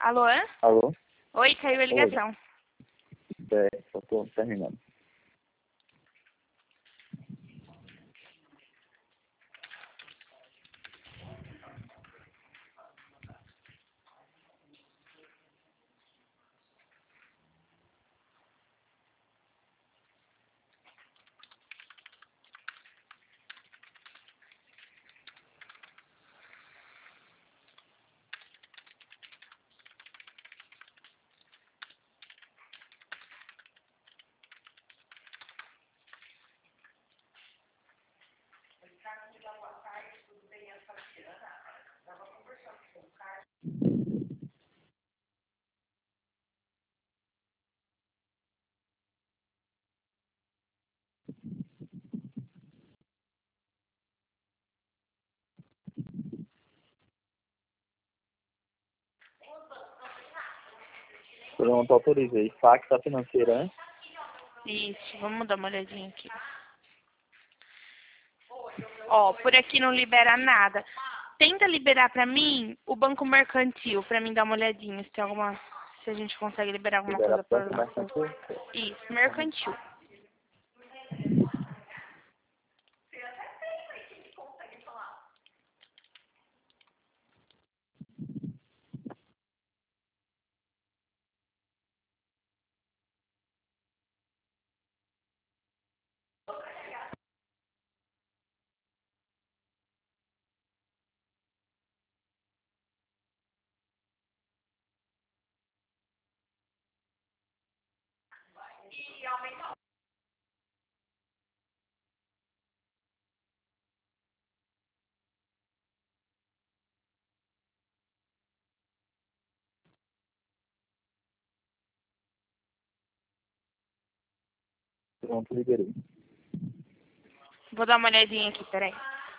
Alô? Alô? Oi, caiu a ligação. Só tô terminando. Pronto, autorizei. Fax da financeira, né? Isso, vamos dar uma olhadinha aqui. Ó, por aqui não libera nada. Tenta liberar pra mim o banco mercantil, pra mim dar uma olhadinha se a gente consegue liberar alguma Liberar coisa por banco lá. mercantil. Isso, mercantil. Pronto, liberei. Vou dar uma olhadinha aqui, peraí.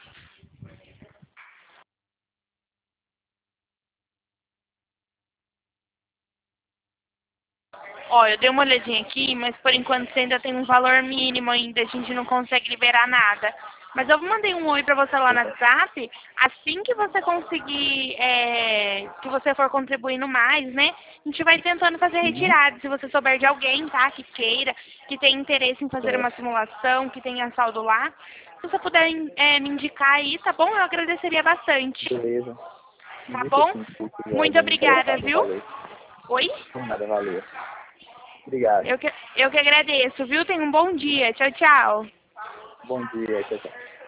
Ó, eu dei uma olhadinha aqui, mas por enquanto você ainda tem um valor mínimo ainda, a gente não consegue liberar nada. Mas eu mandei um oi pra você lá no WhatsApp, assim que você conseguir, que você for contribuindo mais, né? A gente vai tentando fazer retirada, se você souber de alguém, tá, que queira, que tenha interesse em fazer uma simulação, que tenha saldo lá. Se você puder me indicar aí, tá bom? Eu agradeceria bastante. Beleza. Tá Indico bom? sim, se tiver Muito alguém obrigada, interessado. viu? Valeu. Oi? Por nada, valeu. Obrigado. Eu que agradeço, viu? Tenha um bom dia. Tchau, tchau. Bom dia, tchau, tchau.